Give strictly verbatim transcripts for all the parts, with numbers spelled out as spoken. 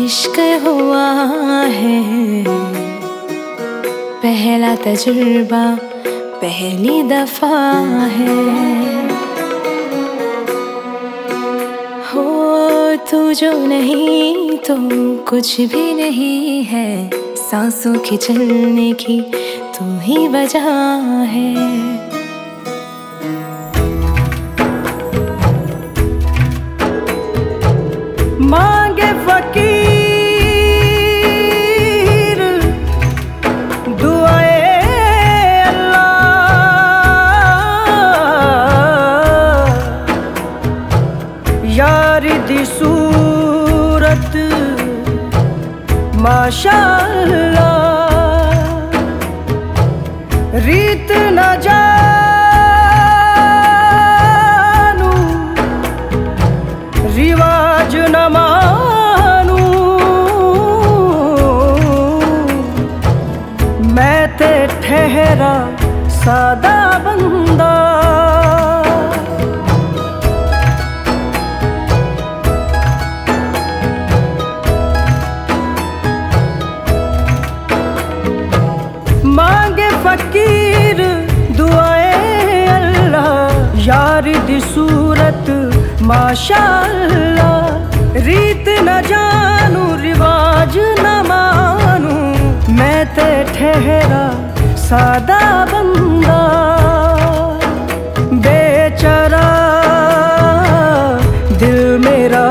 इश्क हुआ है, पहला तजुर्बा पहली दफा है। हो तू जो नहीं तो कुछ भी नहीं है, सांसों के चलने की तू ही वजह है। मांगे फकीर दुआए अल्लाह, यारी दी सूरत माशाअल्लाह, रीत न जानू रिवाज न मानू, मैं ते ठहरा सादा बंदा। मांगे फकीर दुआए अल्लाह, यार दी सूरत माशाअल्लाह, रीत न जानू रिवाज न मानू, मैं ते ठहरा सादा बंदा। बेचारा दिल मेरा,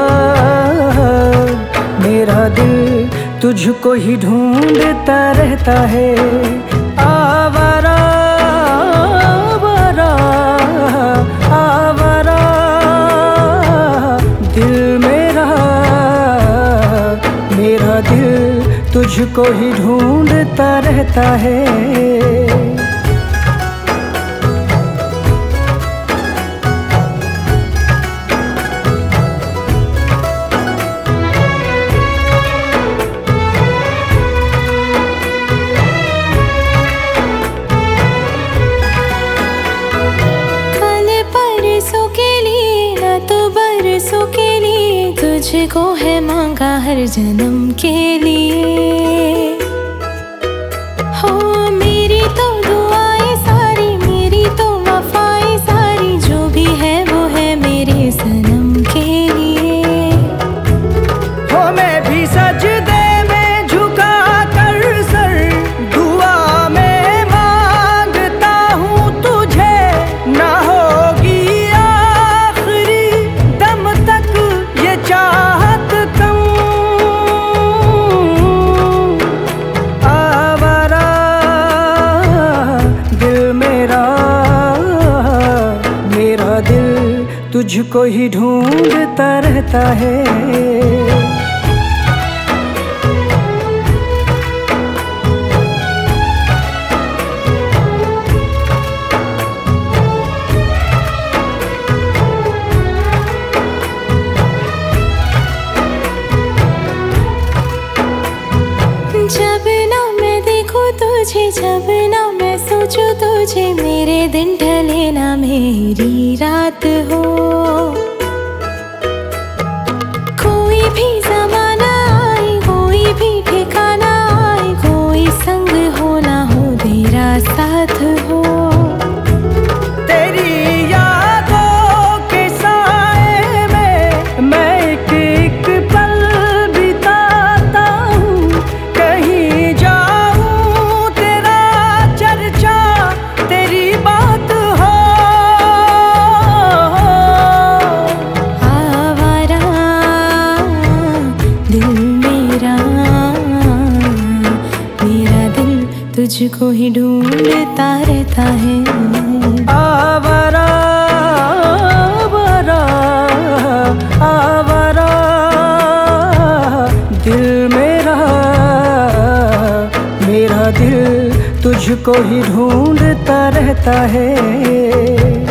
मेरा दिल तुझको ही ढूंढता रहता है। आवारा आवारा आवारा दिल मेरा, मेरा दिल तुझको ही ढूंढता रहता है। तुझको है मांगा हर जन्म के लिए, हो मेरी तो दुआएं सारी, मेरी तो वफाएं सारी, जो भी है वो है मेरे सनम के लिए। हो मैं भी सजदे में झुका कर सर, दुआ में मांगता हूँ तुझे, ना होगी आखिरी दम तक ये चाहत कम। आवारा दिल मेरा, मेरा दिल तुझको ही ढूंढता रहता है। जब ना मैं देखूं तुझे, जब ना मैं सोचूं तुझे, मेरे दिन ढले ना मेरी रात हो। कोई भी ज़माना आए, कोई भी ठिकाना आए, कोई संग हो ना हो तेरा साथ हो। तेरी यादों के साए में मैं एक एक पल बिताता हूँ, कहीं जाऊँ तेरा चर्चा तेरी बात हो। आवारा दिल मेरा, मेरा दिल तुझको ही ढूंढता रहता है। आवारा आवारा आवारा दिल मेरा, मेरा दिल तुझको ही ढूंढता रहता है।